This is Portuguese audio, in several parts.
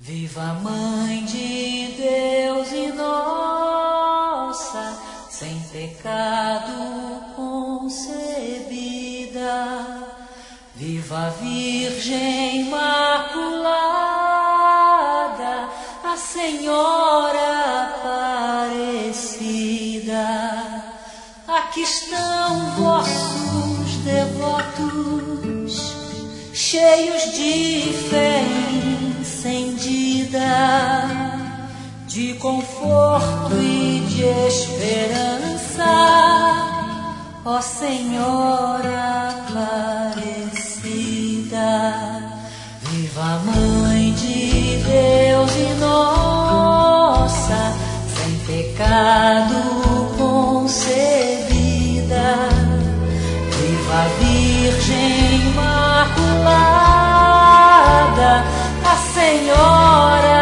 Viva Mãe de Deus e nossa, sem pecado concebida. Viva Virgem Imaculada, a Senhora Aparecida. Aqui estão vossos devotos, cheios de fé incendida, de conforto e de esperança, ó Senhora Aparecida. Viva Mãe de Deus e nossa, sem pecado concebida. Viva Virgem Imaculada, a Senhora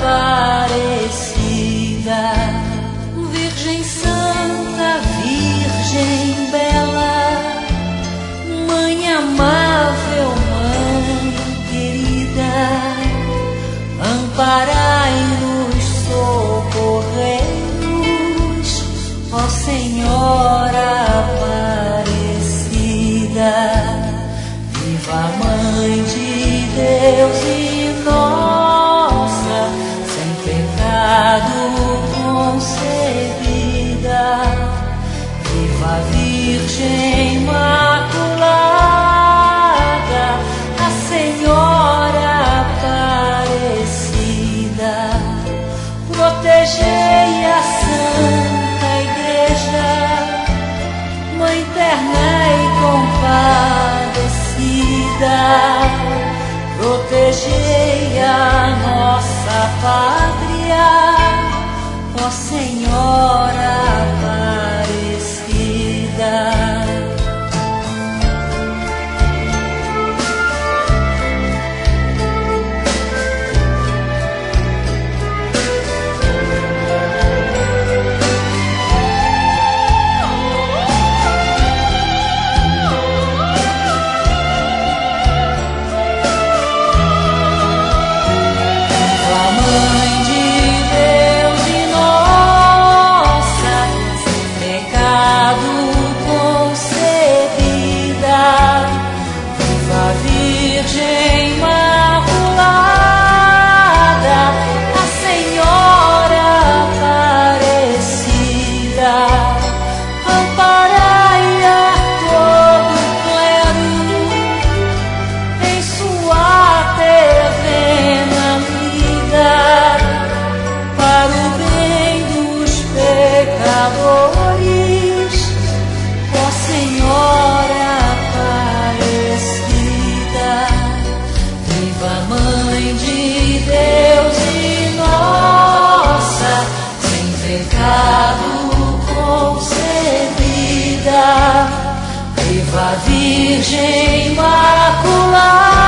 Aparecida. Virgem Santa, Virgem Bela, Mãe amável, Mãe querida, amparai-nos, socorrei-nos, ó Senhora Aparecida. Viva Mãe de Deus e nossa, sem pecado concebida. Viva Virgem Imaculada, a Senhora Aparecida. Protegei a Santa Igreja, Mãe terna e compadecida. Protegei a nossa pátria, ó Senhora Aparecida. Virgem Imaculada, a Senhora Aparecida. Amparai a todo clero em sua terrena vida, para o bem dos pecadores, ó Senhora Aparecida. Viva Mãe de Deus e nossa, sem pecado concebida. Viva Virgem Imaculada,